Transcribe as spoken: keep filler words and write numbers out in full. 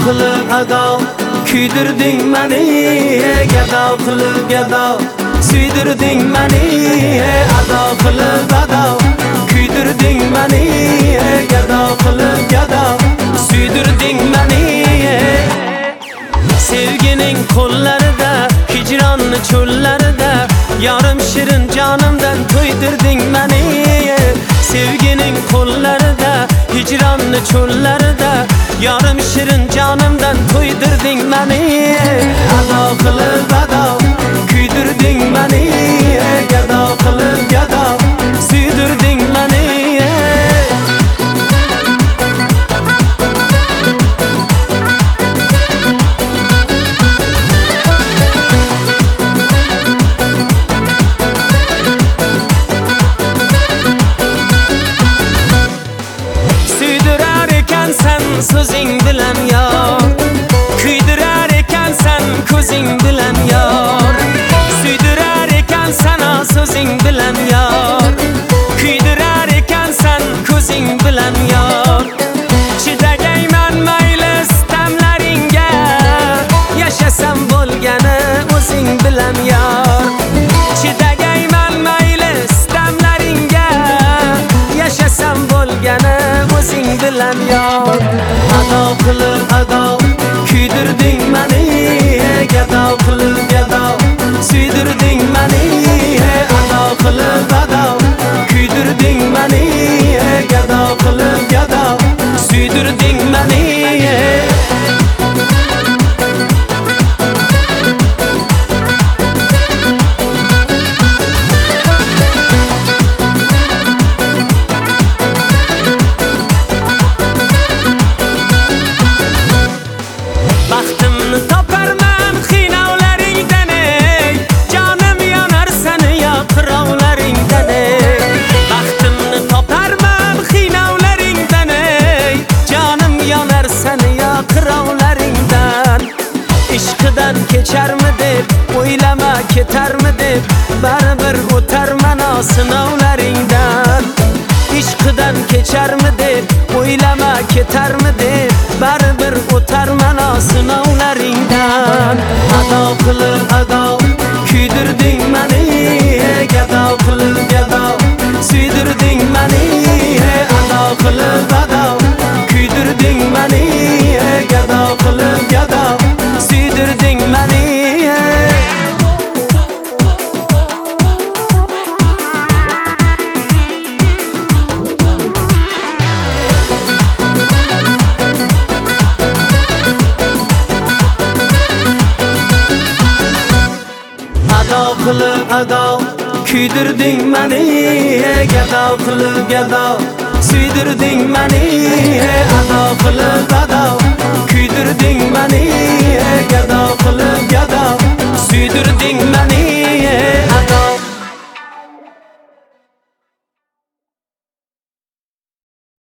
qilib ado kuydirding meni, gado qilib gado suydirding meni, ado qilib ado kuydirding meni, gado qilib gado suydirding meni. Sevgining qo'llarida, hijronning cho'llarida, yarim shirin jonimdan to'ydirding meni. Sevgining qo'llarida, hijronning cho'llarida, yarim shirin jonimdan to'ydirding meni. Ado qilib ado kuydirding meni, gado qilib gado suydirding meni. So'zing bilan yor, kuydirar ekansan ko'zing bilan yor. Suydirar ekansan so'zing bilan yor, kuydirar ekansan ko'zing bilan yor. Chidagayman mayli sitamlaringga, yashasam bo'lgani o'zing bilan yor. Chidagayman mayli sitamlaringga, yashasam bo'lgani o'zing bilan yor. Ado qilib ado kuydirding meni, gado qilib gado suydirding meni. Ado qilib ado kuydirding meni, gado qilib gado suydirding meni. Baxtimni toparman qiynavlaringdan, jonim yonar seni yoqirovlaringdan. Baxtimni toparman qiynavlaringdan, jonim yonar seni yoqirovlaringdan. Ishqidan kecharmi deb o'ylama ketarmi deb, baribir o'tarman sinovlaringdan. Ishqidan kecharmi deb o'ylama ketarmi deb, baribir o'tarman sinovlaringdan. Ado qilib ado kuydirding meni, gado qilib gado suydirding meni. Ado qilib ado kuydirding meni, gado qilib gado suydirding meni. Ado qilib ado kuydirding meni, gado qilib gado suydirding meni. Ado qilib ado kuydirding